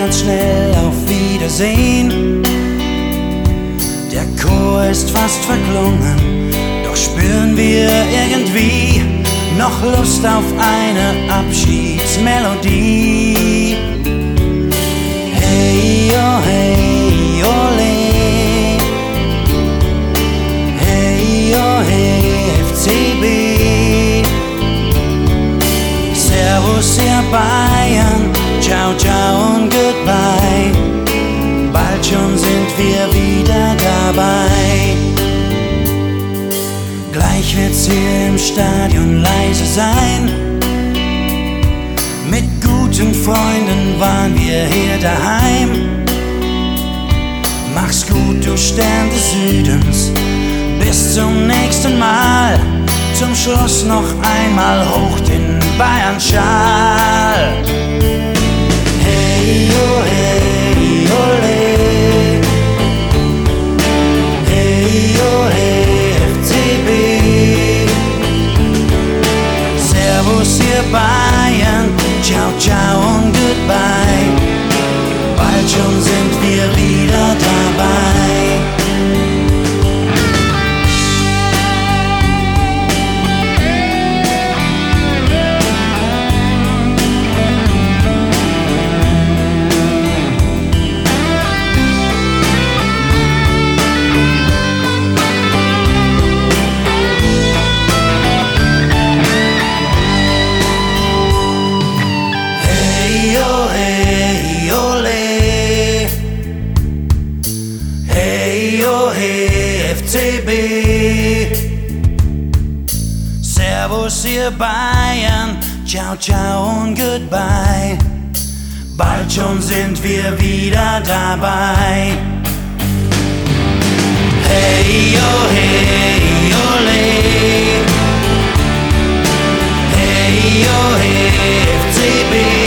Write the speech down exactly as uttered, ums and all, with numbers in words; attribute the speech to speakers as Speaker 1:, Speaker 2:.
Speaker 1: ganz schnell auf Wiedersehen. Der Chor ist fast verklungen, doch spüren wir irgendwie noch Lust auf eine Abschiedsmelodie. Hey, oh, hey, ole. Hey, oh, hey, F C B. Servus, ihr Bayern, ciao, ciao und goodbye. Bald schon sind wir wieder dabei. Gleich wird's hier im Stadion leise sein. Mit guten Freunden waren wir hier daheim. Mach's gut, du Stern des Südens. Bis zum nächsten Mal. Zum Schluss noch einmal hoch den Bayern-Schal. Hey, oh, hey, ole. Hey, oh, hey, F C B. Servus, ihr Bayern, ciao, ciao und goodbye. Bald schon sind wir wieder dabei. Servus, ihr Bayern, ciao, ciao und goodbye. Bald schon sind wir wieder dabei. Hey, oh, hey, ole. Hey, oh, hey, F C B.